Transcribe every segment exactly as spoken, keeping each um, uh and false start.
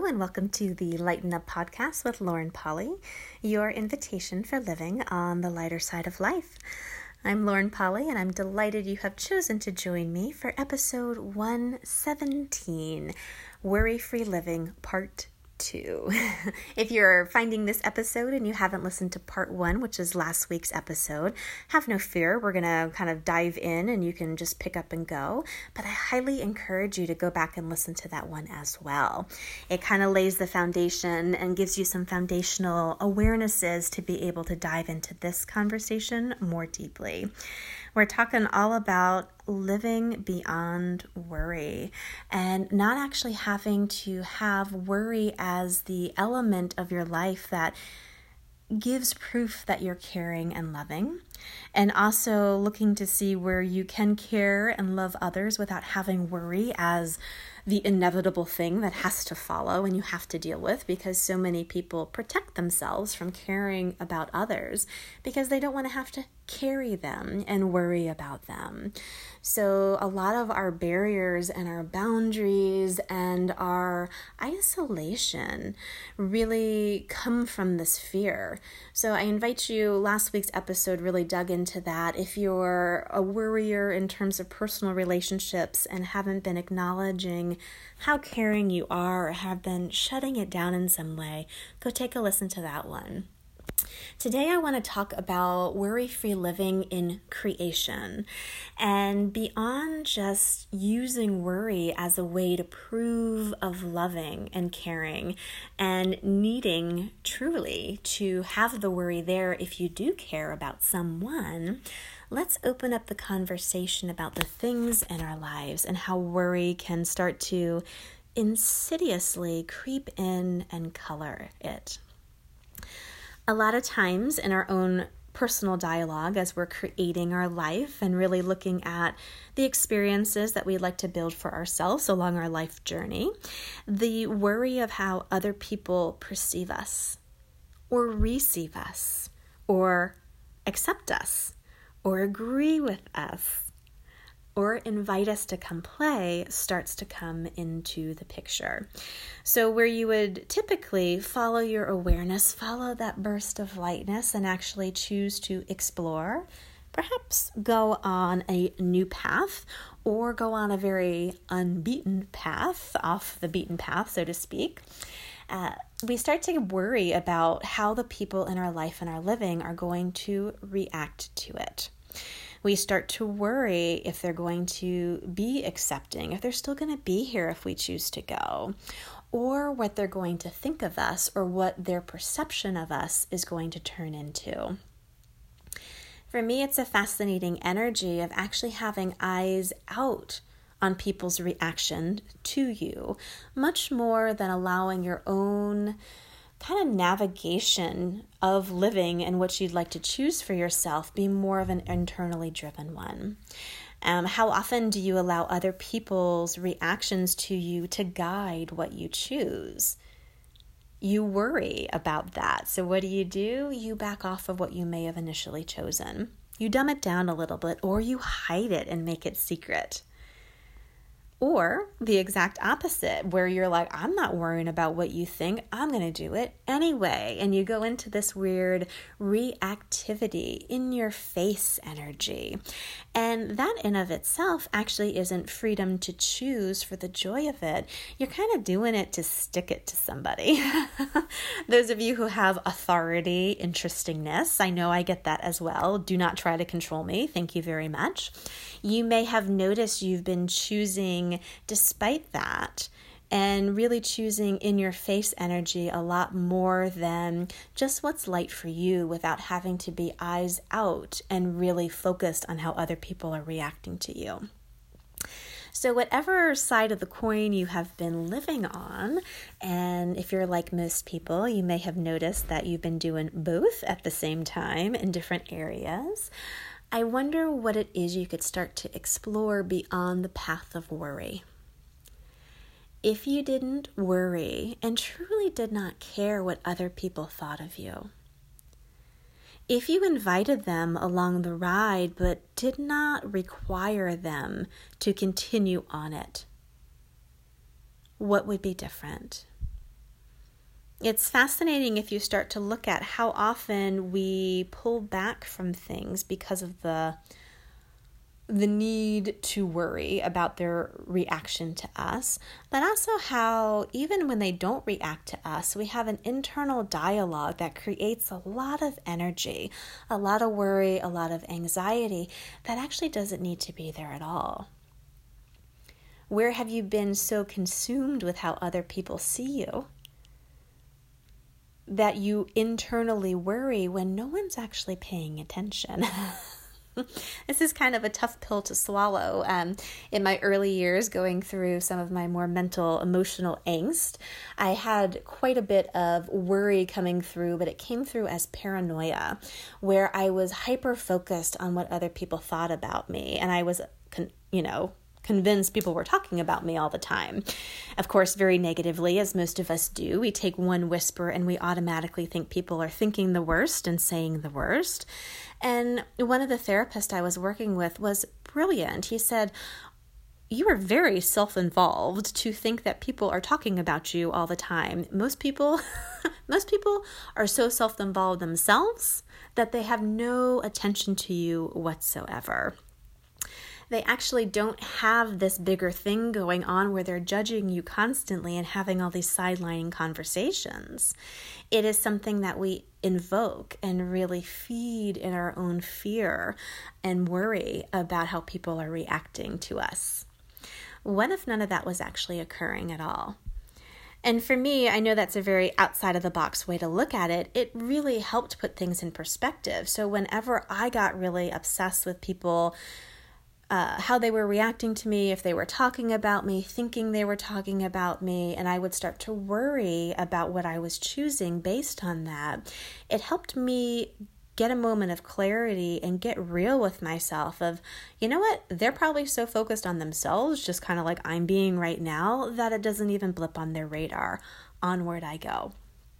and welcome to the Lighten Up Podcast with Lauren Polly, your invitation for living on the lighter side of life. I'm Lauren Polly, and I'm delighted you have chosen to join me for episode one seventeen, Worry-Free Living Part two. If you're finding this episode and you haven't listened to part one, which is last week's episode, have no fear. We're going to kind of dive in and you can just pick up and go. But I highly encourage you to go back and listen to that one as well. It kind of lays the foundation and gives you some foundational awarenesses to be able to dive into this conversation more deeply. We're talking all about living beyond worry and not actually having to have worry as the element of your life that gives proof that you're caring and loving, and also looking to see where you can care and love others without having worry as the inevitable thing that has to follow and you have to deal with, because so many people protect themselves from caring about others because they don't want to have to carry them and worry about them. So a lot of our barriers and our boundaries and our isolation really come from this fear. So I invite you, last week's episode really dug into that. If you're a worrier in terms of personal relationships and haven't been acknowledging how caring you are or have been shutting it down in some way, go take a listen to that one. Today I want to talk about worry-free living in creation, and beyond just using worry as a way to prove of loving and caring and needing truly to have the worry there if you do care about someone. Let's open up the conversation about the things in our lives and how worry can start to insidiously creep in and color it. A lot of times in our own personal dialogue, as we're creating our life and really looking at the experiences that we'd like to build for ourselves along our life journey, the worry of how other people perceive us or receive us or accept us or agree with us or invite us to come play starts to come into the picture. So where you would typically follow your awareness, follow that burst of lightness and actually choose to explore, perhaps go on a new path or go on a very unbeaten path, off the beaten path, so to speak, uh, we start to worry about how the people in our life and our living are going to react to it. We start to worry if they're going to be accepting, if they're still going to be here if we choose to go, or what they're going to think of us or what their perception of us is going to turn into. For me, it's a fascinating energy of actually having eyes out on people's reaction to you, much more than allowing your own kind of navigation of living and what you'd like to choose for yourself be more of an internally driven one. Um, how often do you allow other people's reactions to you to guide what you choose? You worry about that. So what do you do? You back off of what you may have initially chosen. You dumb it down a little bit, or you hide it and make it secret. Or the exact opposite, where you're like, I'm not worrying about what you think. I'm going to do it anyway. And you go into this weird reactivity, in your face energy. And that in of itself actually isn't freedom to choose for the joy of it. You're kind of doing it to stick it to somebody. Those of you who have authority, interestingness, I know I get that as well. Do not try to control me. Thank you very much. You may have noticed you've been choosing despite that, and really choosing in your face energy a lot more than just what's light for you, without having to be eyes out and really focused on how other people are reacting to you. So whatever side of the coin you have been living on, and if you're like most people, you may have noticed that you've been doing both at the same time in different areas. I wonder what it is you could start to explore beyond the path of worry. If you didn't worry and truly did not care what other people thought of you, if you invited them along the ride but did not require them to continue on it, what would be different? It's fascinating if you start to look at how often we pull back from things because of the the need to worry about their reaction to us, but also how even when they don't react to us, we have an internal dialogue that creates a lot of energy, a lot of worry, a lot of anxiety that actually doesn't need to be there at all. Where have you been so consumed with how other people see you that you internally worry when no one's actually paying attention? This is kind of a tough pill to swallow. Um, in my early years, going through some of my more mental, emotional angst, I had quite a bit of worry coming through, but it came through as paranoia, where I was hyper-focused on what other people thought about me, and I was, con- you know, convinced people were talking about me all the time. Of course, very negatively, as most of us do. We take one whisper and we automatically think people are thinking the worst and saying the worst. And one of the therapists I was working with was brilliant. He said, "You are very self-involved to think that people are talking about you all the time. Most people, most people are so self-involved themselves that they have no attention to you whatsoever. They actually don't have this bigger thing going on where they're judging you constantly and having all these sidelining conversations. It is something that we invoke and really feed in our own fear and worry about how people are reacting to us. What if none of that was actually occurring at all?" And for me, I know that's a very outside of the box way to look at it. It really helped put things in perspective. So whenever I got really obsessed with people, Uh, how they were reacting to me, if they were talking about me, thinking they were talking about me, and I would start to worry about what I was choosing based on that, it helped me get a moment of clarity and get real with myself of, you know what, they're probably so focused on themselves, just kind of like I'm being right now, that it doesn't even blip on their radar. Onward I go.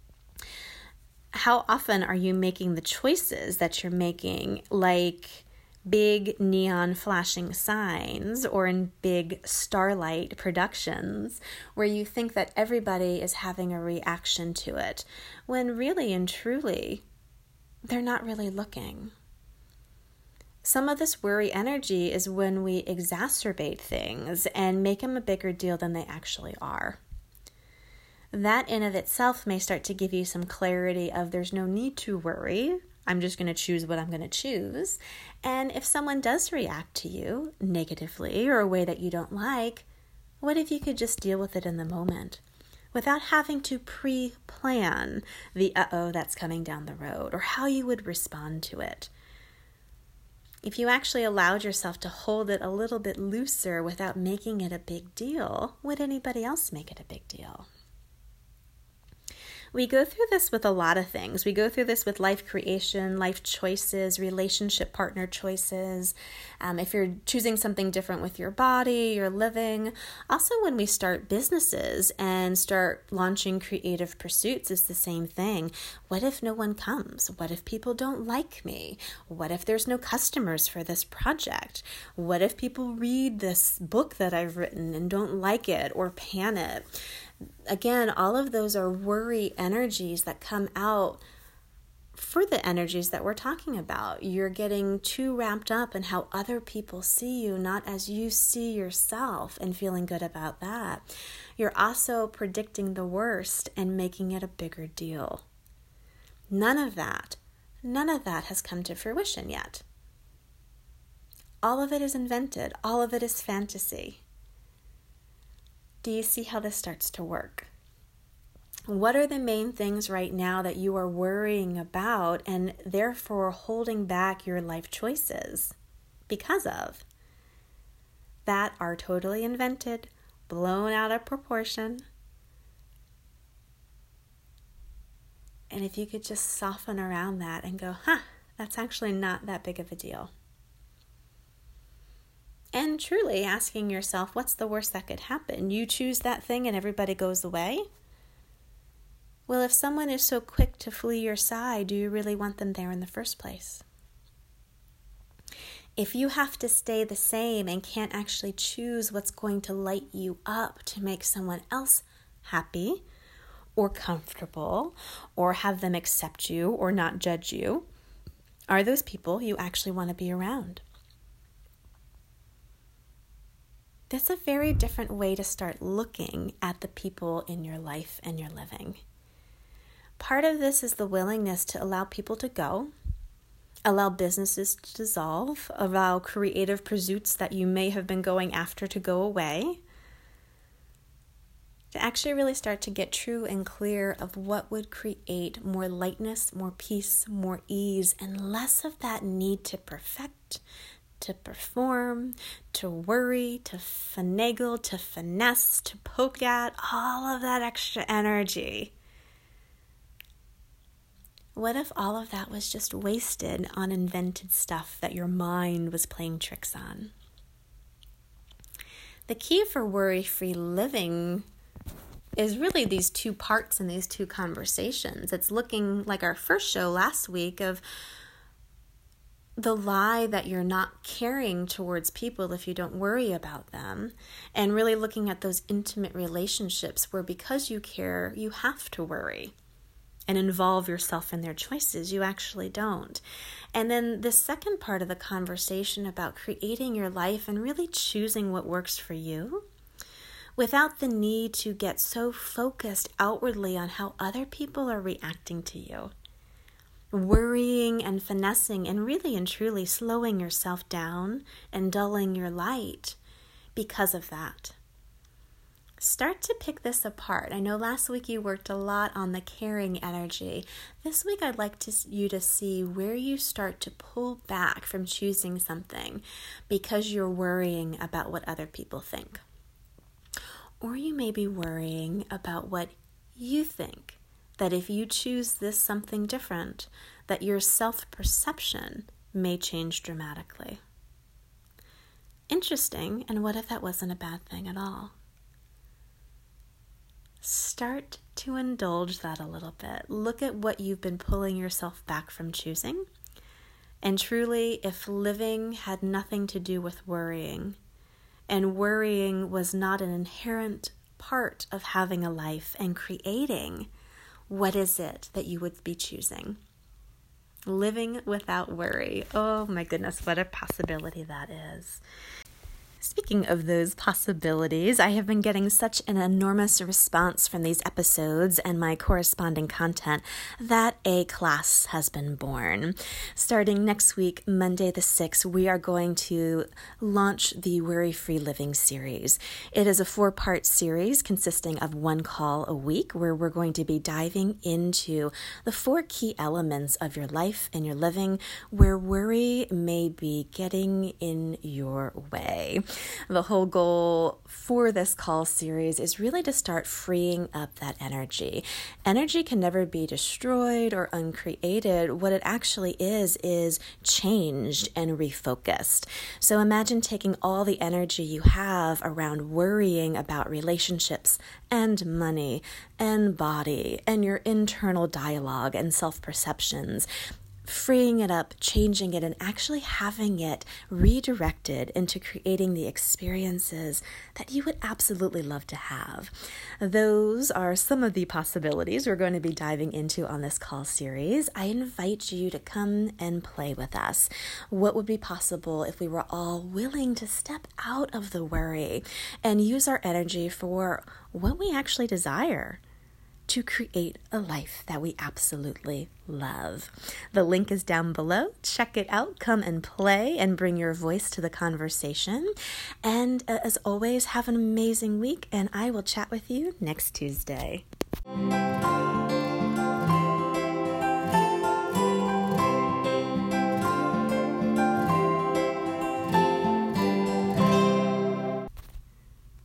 How often are you making the choices that you're making, like big neon flashing signs or in big starlight productions where you think that everybody is having a reaction to it, when really and truly, they're not really looking? Some of this worry energy is when we exacerbate things and make them a bigger deal than they actually are. That in of itself may start to give you some clarity of there's no need to worry. I'm just going to choose what I'm going to choose. And if someone does react to you negatively or a way that you don't like, what if you could just deal with it in the moment without having to pre-plan the uh-oh that's coming down the road or how you would respond to it? If you actually allowed yourself to hold it a little bit looser without making it a big deal, would anybody else make it a big deal? We go through this with a lot of things. We go through this with life creation, life choices, relationship partner choices. Um, if you're choosing something different with your body, your living. Also, when we start businesses and start launching creative pursuits, it's the same thing. What if no one comes? What if people don't like me? What if there's no customers for this project? What if people read this book that I've written and don't like it or pan it? Again, all of those are worry energies that come out for the energies that we're talking about. You're getting too wrapped up in how other people see you, not as you see yourself, and feeling good about that. You're also predicting the worst and making it a bigger deal. None of that, none of that has come to fruition yet. All of it is invented. All of it is fantasy. Do you see how this starts to work? What are the main things right now that you are worrying about and therefore holding back your life choices because of? That are totally invented, blown out of proportion. And if you could just soften around that and go, huh, that's actually not that big of a deal. And truly asking yourself, what's the worst that could happen? You choose that thing and everybody goes away? Well, if someone is so quick to flee your side, do you really want them there in the first place? If you have to stay the same and can't actually choose what's going to light you up to make someone else happy, or comfortable or have them accept you or not judge you? Are those people you actually want to be around? That's a very different way to start looking at the people in your life and your living. Part of this is the willingness to allow people to go, allow businesses to dissolve, allow creative pursuits that you may have been going after to go away, to actually really start to get true and clear of what would create more lightness, more peace, more ease, and less of that need to perfect, to perform, to worry, to finagle, to finesse, to poke at, all of that extra energy. What if all of that was just wasted on invented stuff that your mind was playing tricks on? The key for worry-free living is really these two parts in these two conversations. It's looking like our first show last week of the lie that you're not caring towards people if you don't worry about them, and really looking at those intimate relationships where because you care, you have to worry and involve yourself in their choices. You actually don't. And then the second part of the conversation about creating your life and really choosing what works for you without the need to get so focused outwardly on how other people are reacting to you. Worrying and finessing and really and truly slowing yourself down and dulling your light because of that. Start to pick this apart. I know last week you worked a lot on the caring energy. This week I'd like to, you to see where you start to pull back from choosing something because you're worrying about what other people think. Or you may be worrying about what you think, that if you choose this something different, that your self-perception may change dramatically. Interesting, and what if that wasn't a bad thing at all? Start to indulge that a little bit. Look at what you've been pulling yourself back from choosing. And truly, if living had nothing to do with worrying, and worrying was not an inherent part of having a life and creating, what is it that you would be choosing? Living without worry. Oh my goodness, what a possibility that is. Speaking of those possibilities, I have been getting such an enormous response from these episodes and my corresponding content that a class has been born. Starting next week, Monday the sixth, we are going to launch the Worry-Free Living series. It is a four-part series consisting of one call a week where we're going to be diving into the four key elements of your life and your living where worry may be getting in your way. The whole goal for this call series is really to start freeing up that energy. Energy can never be destroyed or uncreated. What it actually is, is changed and refocused. So imagine taking all the energy you have around worrying about relationships and money and body and your internal dialogue and self-perceptions, freeing it up, changing it, and actually having it redirected into creating the experiences that you would absolutely love to have. Those are some of the possibilities we're going to be diving into on this call series. I invite you to come and play with us. What would be possible if we were all willing to step out of the worry and use our energy for what we actually desire? To create a life that we absolutely love. The link is down below. Check it out. Come and play and bring your voice to the conversation. And uh, as always, have an amazing week, and I will chat with you next Tuesday.